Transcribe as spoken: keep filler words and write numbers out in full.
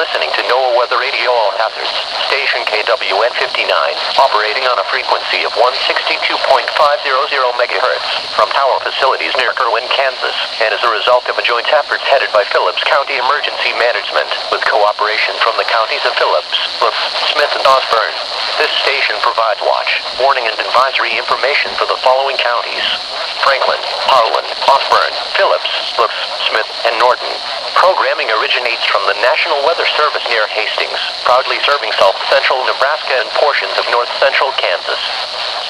listening to NOAA Weather Radio All Hazards, station K W N fifty-nine, operating on a frequency of one sixty-two point five hundred megahertz from tower facilities near Kerwin, Kansas, and is a result of a joint effort headed by Phillips County Emergency Management with cooperation from the counties of Phillips, Brooks, Smith, and Osborne. This station provides watch, warning, and advisory information for the following counties: Franklin, Harlan, Osborne, Phillips, Brooks, Smith, and Norton. Programming originates from the National Weather Service near Hastings, proudly serving south central Nebraska and portions of north central Kansas.